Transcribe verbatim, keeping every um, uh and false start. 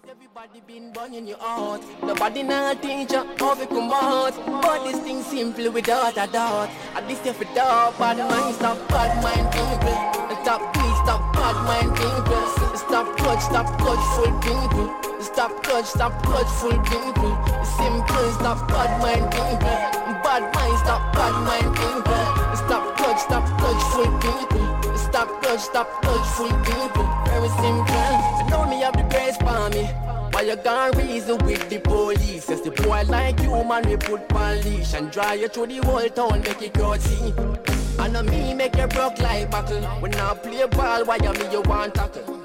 Everybody been burning you out. Nobody now teach you how to come out. But this thing simple without a doubt. At least if it doubt, bad mind stop, bad mind people. Stop please, stop bad mind people. Stop clutch, stop clutchful people. Stop clutch, stop clutchful people. Simple, stop bad mind people. Bad mind, stop bad mind people. Stop clutch, stop clutchful people. Stop clutch, stop clutchful people. Very simple. You know me have the grace for me. Why you gonna reason with the police? Yes, the boy like you, man, we put polish and dry you through the whole town, make it go see. And on me make you broke like buckle. When I play ball, why you me you want tackle?